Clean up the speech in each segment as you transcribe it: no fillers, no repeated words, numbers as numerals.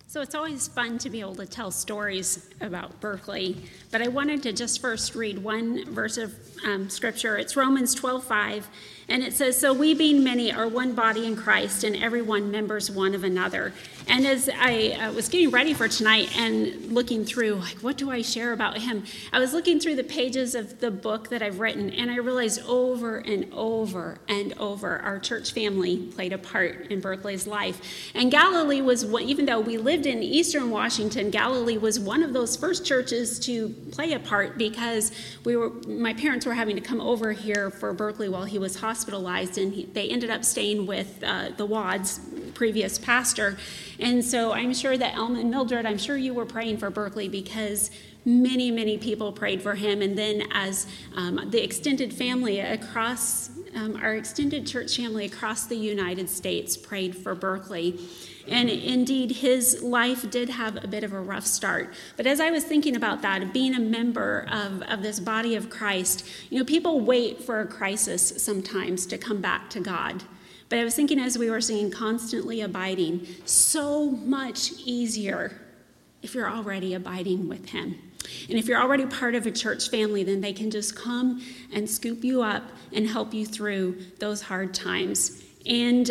So it's always fun to be able to tell stories about Berkeley, but I wanted to just first read one verse of scripture. It's Romans 12:5, and it says, "So we being many are one body in Christ, and everyone members one of another." And as I was getting ready for tonight and looking through, like, what do I share about him? I was looking through the pages of the book that I've written, and I realized over and over and over, our church family played a part in Berkeley's life. And Galilee was, even though we lived in Eastern Washington, Galilee was one of those first churches to play a part because my parents were having to come over here for Berkeley while he was hospitalized, and they ended up staying with the Wads, previous pastor. And so I'm sure that Elma and Mildred, I'm sure you were praying for Berkeley because many, many people prayed for him. And then as the extended family across, our extended church family across the United States prayed for Berkeley. And indeed, his life did have a bit of a rough start. But as I was thinking about that, being a member of this body of Christ, people wait for a crisis sometimes to come back to God. But I was thinking as we were singing Constantly Abiding, so much easier if you're already abiding with him. And if you're already part of a church family, then they can just come and scoop you up and help you through those hard times. And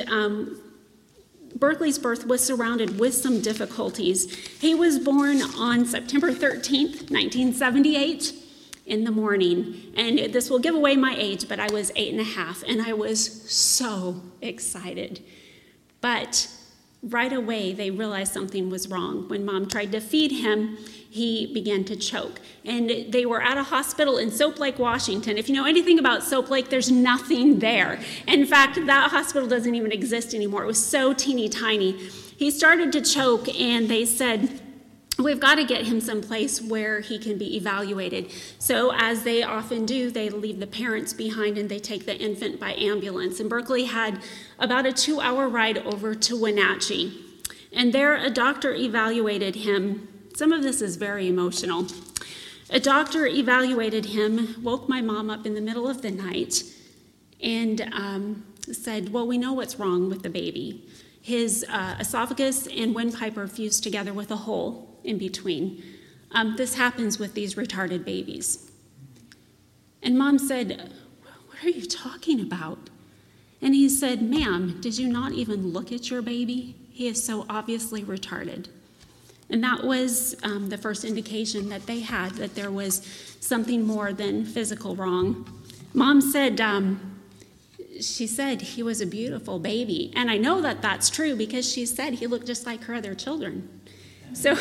Berkeley's birth was surrounded with some difficulties. He was born on September 13th, 1978. In the morning, and this will give away my age, but I was 8.5, and I was so excited. But right away, they realized something was wrong. When Mom tried to feed him, he began to choke. And they were at a hospital in Soap Lake, Washington. If you know anything about Soap Lake, there's nothing there. In fact, that hospital doesn't even exist anymore. It was so teeny tiny. He started to choke, and they said, "We've got to get him someplace where he can be evaluated." So as they often do, they leave the parents behind and they take the infant by ambulance. And Berkeley had about a 2-hour ride over to Wenatchee. And there a doctor evaluated him. Some of this is very emotional. A doctor evaluated him, woke my mom up in the middle of the night, and said, "Well, we know what's wrong with the baby. His esophagus and windpipe are fused together with a hole in between. This happens with these retarded babies." And Mom said, "What are you talking about?" And he said, "Ma'am, did you not even look at your baby? He is so obviously retarded." And that was the first indication that they had that there was something more than physical wrong. Mom said, she said he was a beautiful baby. And I know that that's true because she said he looked just like her other children. So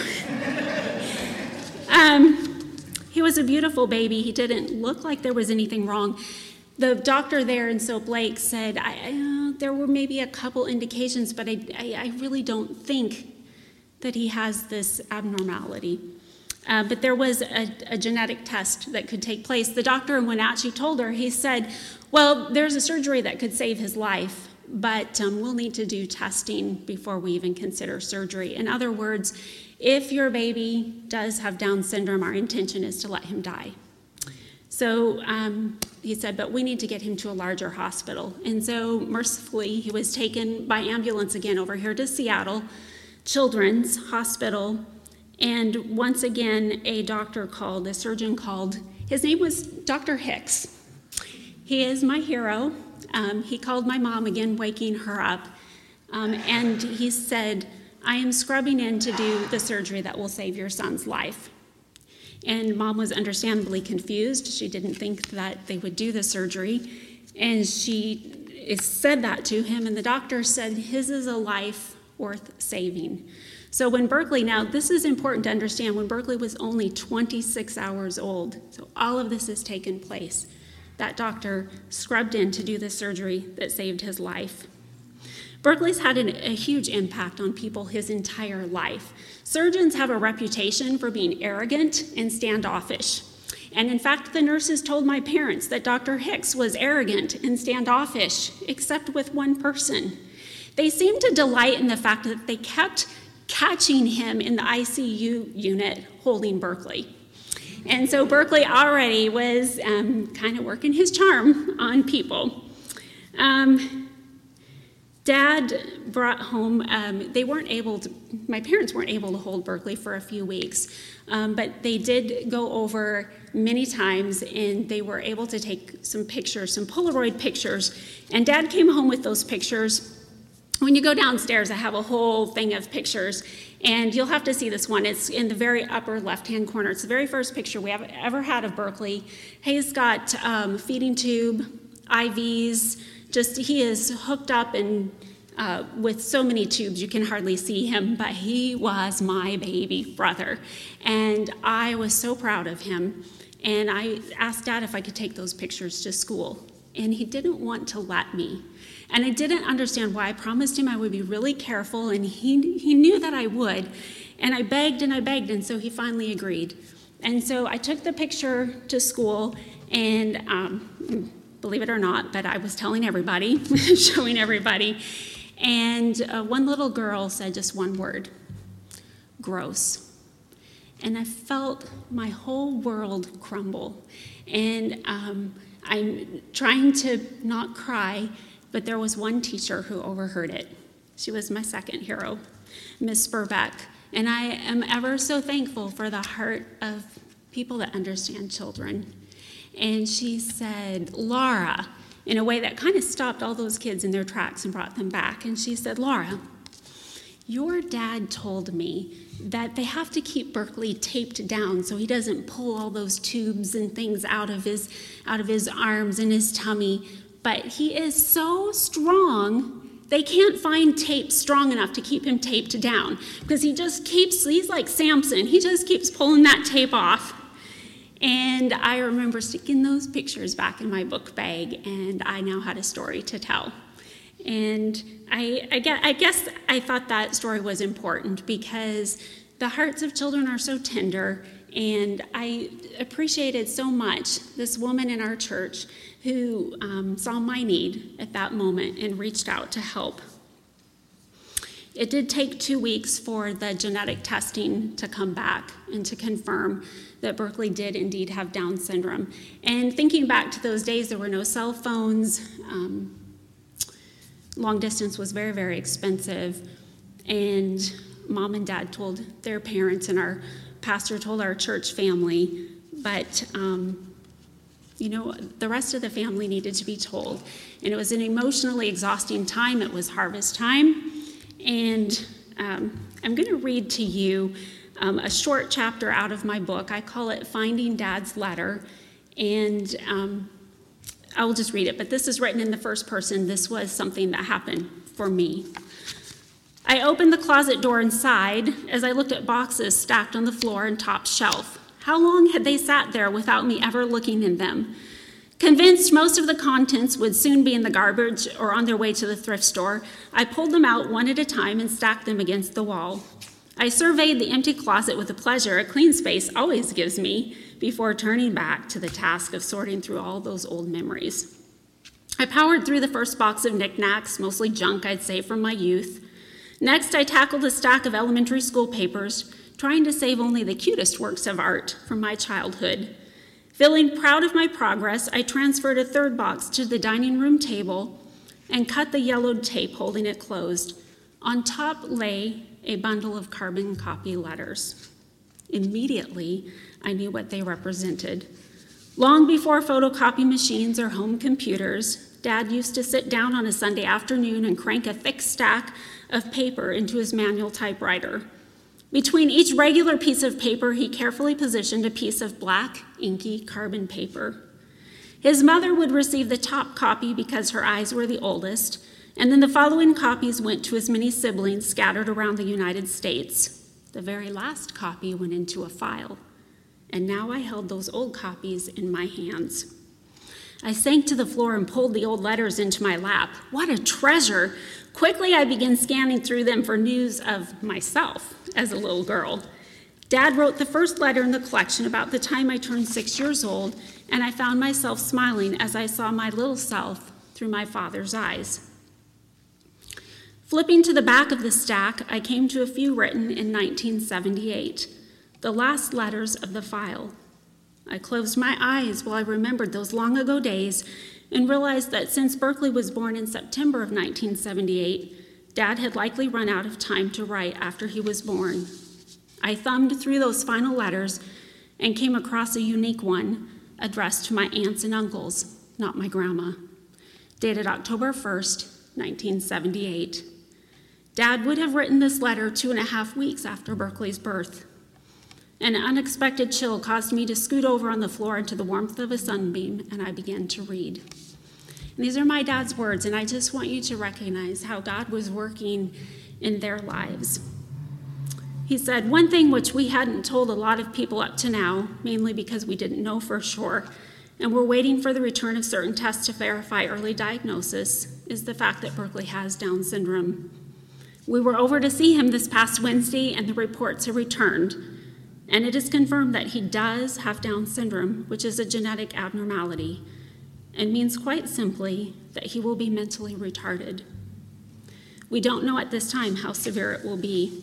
he was a beautiful baby. He didn't look like there was anything wrong. The doctor there in Soap Lake said, there were maybe a couple indications, but I really don't think that he has this abnormality. But there was a genetic test that could take place. The doctor in Wenatchee told her, he said, "Well, there's a surgery that could save his life, but we'll need to do testing before we even consider surgery." In other words, if your baby does have Down syndrome, our intention is to let him die. So he said, "But we need to get him to a larger hospital." And so mercifully, he was taken by ambulance again over here to Seattle Children's Hospital. And once again, a surgeon called. His name was Dr. Hicks. He is my hero. He called my mom again, waking her up. And he said, "I am scrubbing in to do the surgery that will save your son's life." And Mom was understandably confused. She didn't think that they would do the surgery. And she said that to him, and the doctor said, "His is a life worth saving." So when Berkeley, now this is important to understand, when Berkeley was only 26 hours old, so all of this has taken place, that doctor scrubbed in to do the surgery that saved his life. Berkeley's had a huge impact on people his entire life. Surgeons have a reputation for being arrogant and standoffish. And in fact, the nurses told my parents that Dr. Hicks was arrogant and standoffish, except with one person. They seemed to delight in the fact that they kept catching him in the ICU unit holding Berkeley. And so Berkeley already was kind of working his charm on people. Dad brought home, my parents weren't able to hold Berkeley for a few weeks, but they did go over many times, and they were able to take some pictures, some Polaroid pictures, and Dad came home with those pictures. When you go downstairs, I have a whole thing of pictures, and you'll have to see this one. It's in the very upper left-hand corner. It's the very first picture we have ever had of Berkeley. He's got feeding tube, IVs, he is hooked up and with so many tubes you can hardly see him, but he was my baby brother, and I was so proud of him. And I asked Dad if I could take those pictures to school, and he didn't want to let me. And I didn't understand why. I promised him I would be really careful, and he knew that I would. And I begged, and so he finally agreed. And so I took the picture to school, and believe it or not, but I was telling everybody, showing everybody. And one little girl said just one word: gross. And I felt my whole world crumble. And I'm trying to not cry, but there was one teacher who overheard it. She was my second hero, Miss Spurbeck. And I am ever so thankful for the heart of people that understand children. And she said, "Laura," in a way that kind of stopped all those kids in their tracks and brought them back. And she said, "Laura, your dad told me that they have to keep Berkeley taped down so he doesn't pull all those tubes and things out of his arms and his tummy. But he is so strong, they can't find tape strong enough to keep him taped down, because he's like Samson. He just keeps pulling that tape off." And I remember sticking those pictures back in my book bag, and I now had a story to tell. And I guess I thought that story was important because the hearts of children are so tender, and I appreciated so much this woman in our church who saw my need at that moment and reached out to help. It did take 2 weeks for the genetic testing to come back and to confirm that Berkeley did indeed have Down syndrome. And thinking back to those days, there were no cell phones. Long distance was very, very expensive. And Mom and Dad told their parents, and our pastor told our church family. But, the rest of the family needed to be told. And it was an emotionally exhausting time. It was harvest time. And I'm going to read to you a short chapter out of my book. I call it Finding Dad's Letter. And I will just read it, but this is written in the first person. This was something that happened for me. "I opened the closet door and sighed as I looked at boxes stacked on the floor and top shelf. How long had they sat there without me ever looking in them? Convinced most of the contents would soon be in the garbage or on their way to the thrift store, I pulled them out one at a time and stacked them against the wall. I surveyed the empty closet with the pleasure a clean space always gives me before turning back to the task of sorting through all those old memories. I powered through the first box of knickknacks, mostly junk I'd saved from my youth. Next, I tackled a stack of elementary school papers, trying to save only the cutest works of art from my childhood. Feeling proud of my progress, I transferred a third box to the dining room table and cut the yellowed tape holding it closed. On top lay a bundle of carbon copy letters. Immediately, I knew what they represented. Long before photocopy machines or home computers, Dad used to sit down on a Sunday afternoon and crank a thick stack of paper into his manual typewriter. Between each regular piece of paper, he carefully positioned a piece of black, inky carbon paper. His mother would receive the top copy because her eyes were the oldest, and then the following copies went to his many siblings scattered around the United States. The very last copy went into a file, and now I held those old copies in my hands. I sank to the floor and pulled the old letters into my lap. What a treasure! Quickly, I began scanning through them for news of myself as a little girl. Dad wrote the first letter in the collection about the time I turned 6 years old, and I found myself smiling as I saw my little self through my father's eyes. Flipping to the back of the stack, I came to a few written in 1978, the last letters of the file. I closed my eyes while I remembered those long ago days and realized that since Berkeley was born in September of 1978, Dad had likely run out of time to write after he was born. I thumbed through those final letters and came across a unique one addressed to my aunts and uncles, not my grandma, dated October 1st, 1978. Dad would have written this letter 2.5 weeks after Berkeley's birth. An unexpected chill caused me to scoot over on the floor into the warmth of a sunbeam, and I began to read. And these are my dad's words, and I just want you to recognize how God was working in their lives. He said, "One thing which we hadn't told a lot of people up to now, mainly because we didn't know for sure, and we're waiting for the return of certain tests to verify early diagnosis, is the fact that Berkeley has Down syndrome. We were over to see him this past Wednesday, and the reports have returned, and it is confirmed that he does have Down syndrome, which is a genetic abnormality, and means quite simply that he will be mentally retarded. We don't know at this time how severe it will be."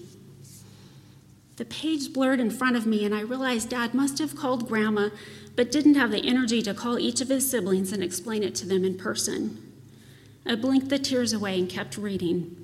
The page blurred in front of me, and I realized Dad must have called Grandma, but didn't have the energy to call each of his siblings and explain it to them in person. I blinked the tears away and kept reading.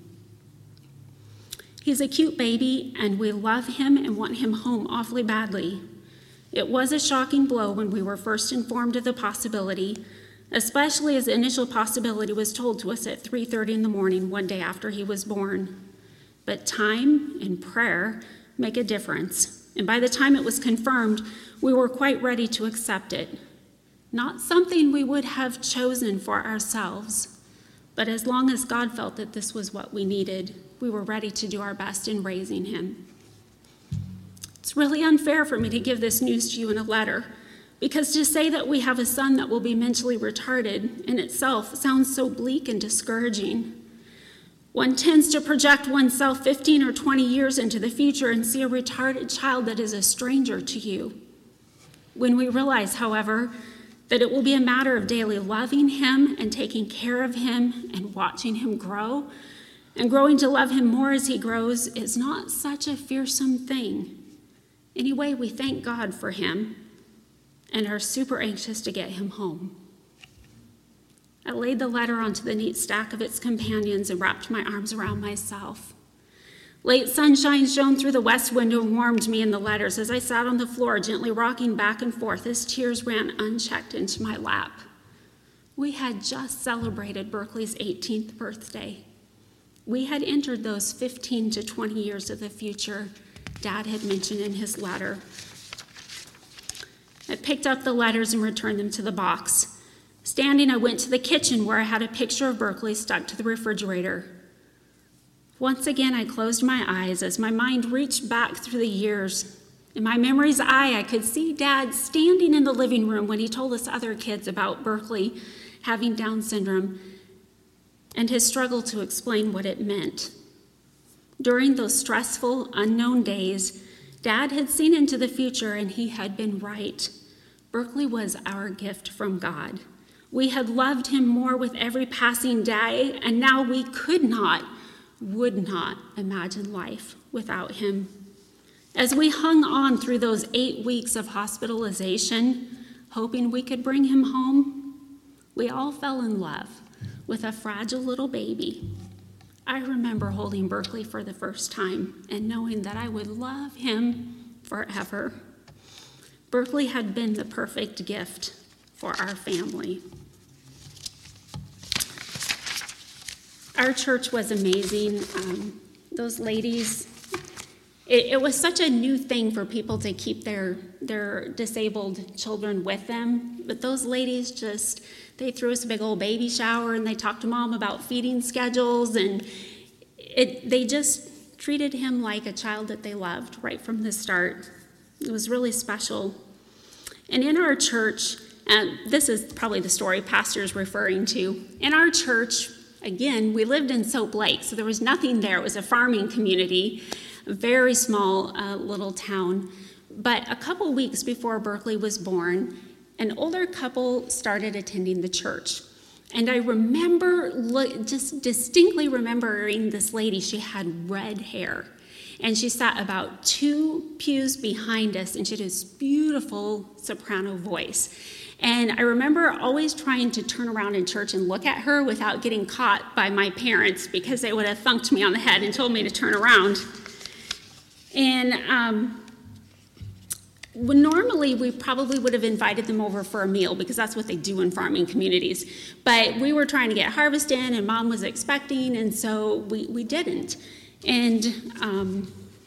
"He's a cute baby, and we love him and want him home awfully badly. It was a shocking blow when we were first informed of the possibility, especially as the initial possibility was told to us at 3:30 in the morning one day after he was born. But time and prayer make a difference, and by the time it was confirmed, we were quite ready to accept it. Not something we would have chosen for ourselves, but as long as God felt that this was what we needed, we were ready to do our best in raising him. It's really unfair for me to give this news to you in a letter, because to say that we have a son that will be mentally retarded in itself sounds so bleak and discouraging. One tends to project oneself 15 or 20 years into the future and see a retarded child that is a stranger to you. When we realize, however, that it will be a matter of daily loving him and taking care of him and watching him grow, and growing to love him more as he grows, is not such a fearsome thing. Anyway, we thank God for him and are super anxious to get him home." I laid the letter onto the neat stack of its companions and wrapped my arms around myself. Late sunshine shone through the west window and warmed me in the letters as I sat on the floor, gently rocking back and forth as tears ran unchecked into my lap. We had just celebrated Berkeley's 18th birthday. We had entered those 15 to 20 years of the future Dad had mentioned in his letter. I picked up the letters and returned them to the box. Standing, I went to the kitchen where I had a picture of Berkeley stuck to the refrigerator. Once again, I closed my eyes as my mind reached back through the years. In my memory's eye, I could see Dad standing in the living room when he told us other kids about Berkeley having Down syndrome and his struggle to explain what it meant. During those stressful, unknown days, Dad had seen into the future, and he had been right. Berkeley was our gift from God. We had loved him more with every passing day, and now we would not imagine life without him. As we hung on through those 8 weeks of hospitalization, hoping we could bring him home, we all fell in love with a fragile little baby. I remember holding Berkeley for the first time and knowing that I would love him forever. Berkeley had been the perfect gift for our family. Our church was amazing. Those ladies, it was such a new thing for people to keep their disabled children with them. But those ladies they threw us a big old baby shower, and they talked to Mom about feeding schedules, and they just treated him like a child that they loved right from the start. It was really special. And in our church, and this is probably the story Pastor's referring to, in our church, again, we lived in Soap Lake, so there was nothing there. It was a farming community, a very small little town. But a couple weeks before Berkeley was born, an older couple started attending the church. And I remember, just distinctly remembering this lady. She had red hair, and she sat about 2 pews behind us, and she had this beautiful soprano voice. And I remember always trying to turn around in church and look at her without getting caught by my parents, because they would have thunked me on the head and told me to turn around. And normally we probably would have invited them over for a meal, because that's what they do in farming communities. But we were trying to get harvest in, and Mom was expecting, and so we didn't. And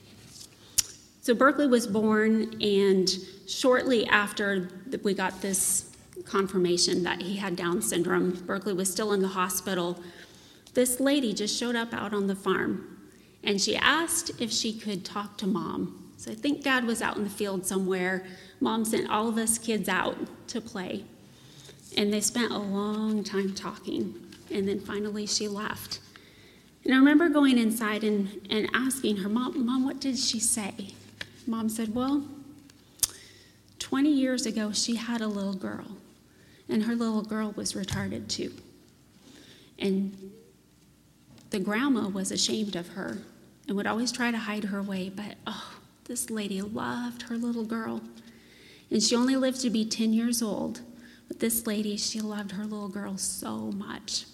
so Berkeley was born, and shortly after we got this confirmation that he had Down syndrome, Berkeley was still in the hospital, this lady just showed up out on the farm, and she asked if she could talk to Mom. So I think Dad was out in the field somewhere. Mom sent all of us kids out to play, and they spent a long time talking, and then finally she left. And I remember going inside and asking her, Mom, what did she say? Mom said, well, 20 years ago, she had a little girl, and her little girl was retarded too. And the grandma was ashamed of her and would always try to hide her away, but this lady loved her little girl. And she only lived to be 10 years old, but this lady, she loved her little girl so much.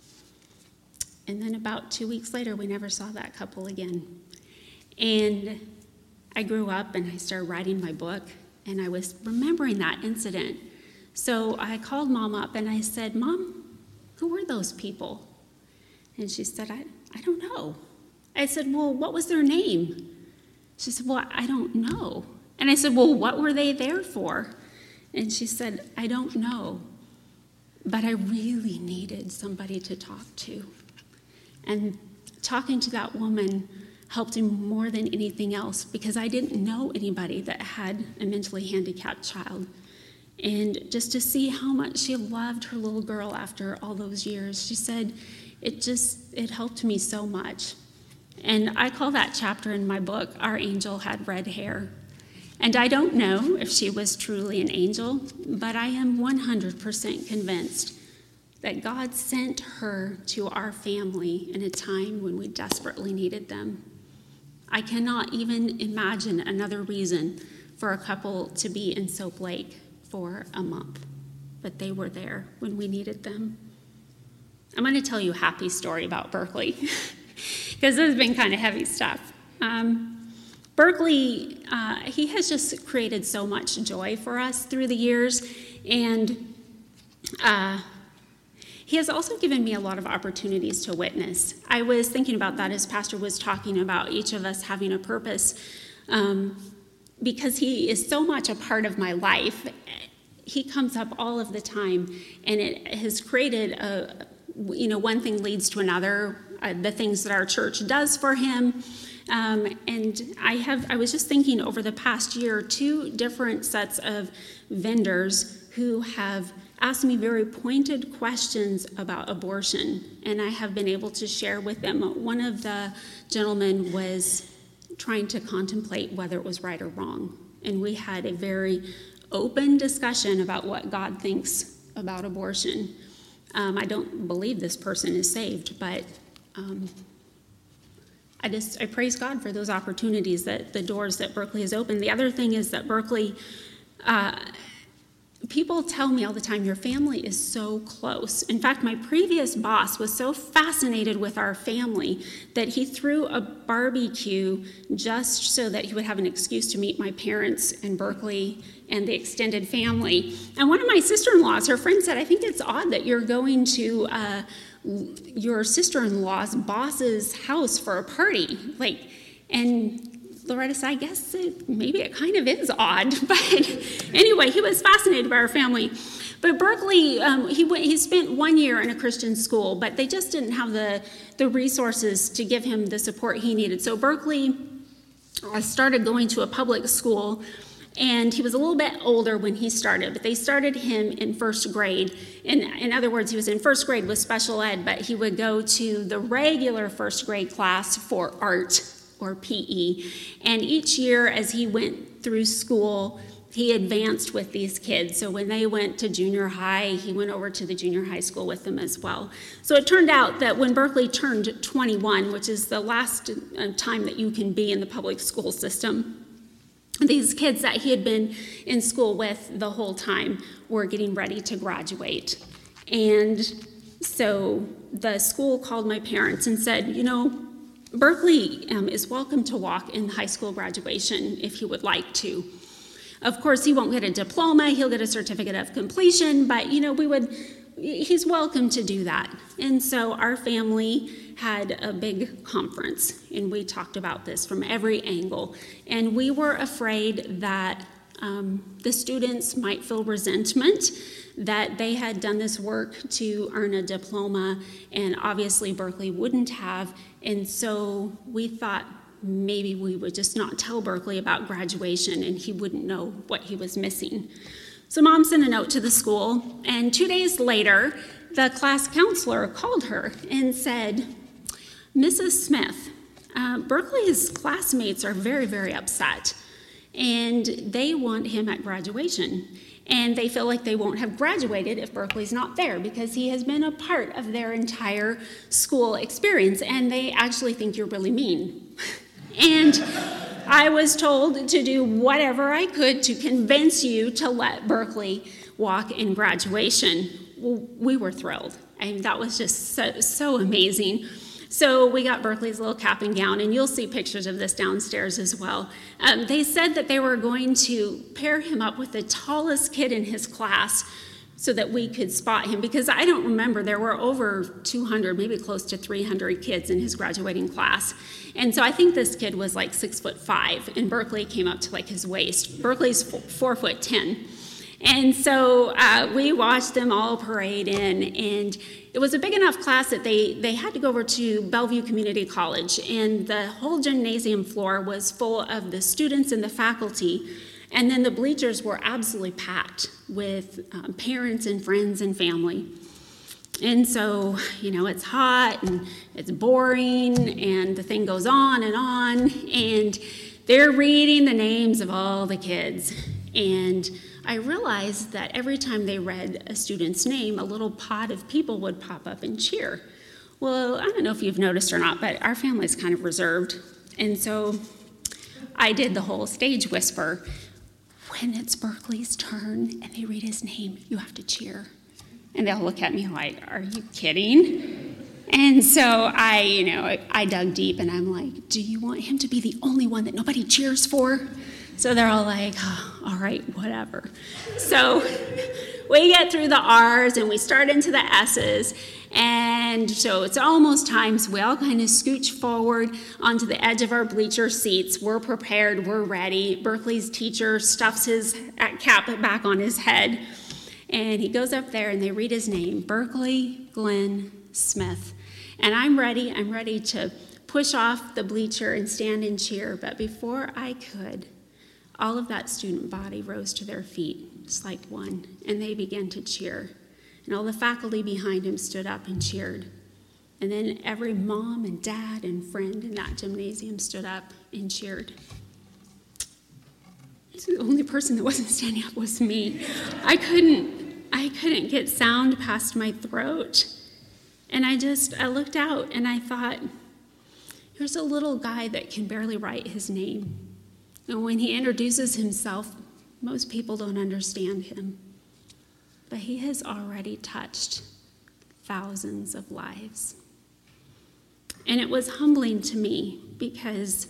And then about 2 weeks later, we never saw that couple again. And I grew up and I started writing my book, and I was remembering that incident. So I called Mom up and I said, Mom, who were those people? And she said, I don't know. I said, well, what was their name? She said, well, I don't know. And I said, well, what were they there for? And she said, I don't know, but I really needed somebody to talk to. And talking to that woman helped him more than anything else, because I didn't know anybody that had a mentally handicapped child. And just to see how much she loved her little girl after all those years, she said, it helped me so much. And I call that chapter in my book, Our Angel Had Red Hair. And I don't know if she was truly an angel, but I am 100% convinced that God sent her to our family in a time when we desperately needed them. I cannot even imagine another reason for a couple to be in Soap Lake for a month, but they were there when we needed them. I'm going to tell you a happy story about Berkeley, because this has been kind of heavy stuff. Berkeley, he has just created so much joy for us through the years, and he has also given me a lot of opportunities to witness. I was thinking about that as Pastor was talking about each of us having a purpose, because he is so much a part of my life. He comes up all of the time, and it has created one thing leads to another, the things that our church does for him. And I was just thinking over the past year, 2 different sets of vendors who have asked me very pointed questions about abortion, and I have been able to share with them. One of the gentlemen was trying to contemplate whether it was right or wrong, and we had a very open discussion about what God thinks about abortion. I don't believe this person is saved, but I praise God for those opportunities, that the doors that Berkeley has opened. The other thing is that Berkeley, people tell me all the time, your family is so close. In fact, my previous boss was so fascinated with our family that he threw a barbecue just so that he would have an excuse to meet my parents and Berkeley and the extended family. And one of my sister-in-laws, her friend said, I think it's odd that you're going to your sister-in-law's boss's house for a party. And Loretta said, I guess maybe it kind of is odd. But anyway, he was fascinated by our family. But Berkeley, he spent 1 year in a Christian school, but they just didn't have the resources to give him the support he needed. So Berkeley started going to a public school, and he was a little bit older when he started, but they started him in first grade. In other words, he was in first grade with special ed, but he would go to the regular first grade class for art or PE. And each year as he went through school, he advanced with these kids. So when they went to junior high, he went over to the junior high school with them as well. So it turned out that when Berkeley turned 21, which is the last time that you can be in the public school system, these kids that he had been in school with the whole time were getting ready to graduate. And so the school called my parents and said, Berkeley is welcome to walk in high school graduation if he would like to. Of course, he won't get a diploma, he'll get a certificate of completion, but he's welcome to do that. And so our family had a big conference, and we talked about this from every angle. And we were afraid that the students might feel resentment that they had done this work to earn a diploma, and obviously Berkeley wouldn't have. And so we thought maybe we would just not tell Berkeley about graduation, and he wouldn't know what he was missing. So Mom sent a note to the school, and 2 days later, the class counselor called her and said, Mrs. Smith, Berkeley's classmates are very, very upset, and they want him at graduation. And they feel like they won't have graduated if Berkeley's not there, because he has been a part of their entire school experience, and they actually think you're really mean. And I was told to do whatever I could to convince you to let Berkeley walk in graduation. Well, we were thrilled. That was just so amazing. So we got Berkeley's little cap and gown, and you'll see pictures of this downstairs as well. They said that they were going to pair him up with the tallest kid in his class so that we could spot him, because I don't remember, there were over 200, maybe close to 300 kids in his graduating class. And so I think this kid was like 6'5", and Berkeley came up to like his waist. Berkeley's 4'10". And so we watched them all parade in, and it was a big enough class that they had to go over to Bellevue Community College, and the whole gymnasium floor was full of the students and the faculty, and then the bleachers were absolutely packed with parents and friends and family. And so, it's hot and it's boring, and the thing goes on, and they're reading the names of all the kids. And I realized that every time they read a student's name, a little pod of people would pop up and cheer. Well, I don't know if you've noticed or not, but our family's kind of reserved. And so I did the whole stage whisper. When it's Berkeley's turn and they read his name, you have to cheer. And they'll look at me like, are you kidding? And so I dug deep, and I'm like, do you want him to be the only one that nobody cheers for? So they're all like, oh, all right, whatever. So we get through the R's and we start into the S's. And so it's almost time, so we all kind of scooch forward onto the edge of our bleacher seats. We're prepared, we're ready. Berkeley's teacher stuffs his cap back on his head. And he goes up there and they read his name, Berkeley Glenn Smith. And I'm ready to push off the bleacher and stand and cheer. But before I could, all of that student body rose to their feet, just like one, and they began to cheer. And all the faculty behind him stood up and cheered. And then every mom and dad and friend in that gymnasium stood up and cheered. The only person that wasn't standing up was me. I couldn't get sound past my throat. And I looked out and I thought, here's a little guy that can barely write his name. And when he introduces himself, most people don't understand him. But he has already touched thousands of lives. And it was humbling to me because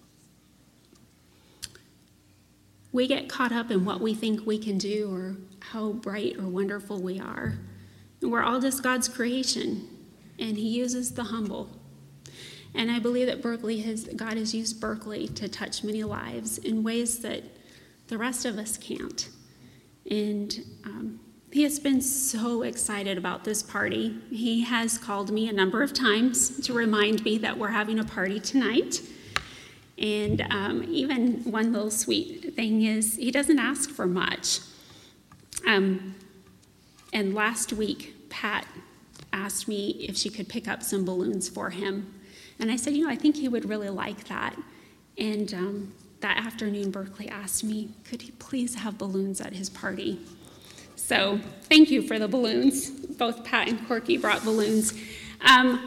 we get caught up in what we think we can do or how bright or wonderful we are. And we're all just God's creation, and he uses the humble. And I believe that God has used Berkeley to touch many lives in ways that the rest of us can't. And he has been so excited about this party. He has called me a number of times to remind me that we're having a party tonight. And even one little sweet thing is he doesn't ask for much. And last week, Pat asked me if she could pick up some balloons for him. And I said, I think he would really like that. And that afternoon, Berkeley asked me, could he please have balloons at his party? So thank you for the balloons. Both Pat and Corky brought balloons. I'm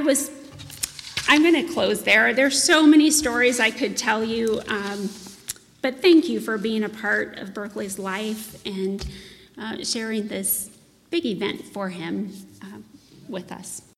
going to close there. There's so many stories I could tell you. But thank you for being a part of Berkeley's life and sharing this big event for him with us.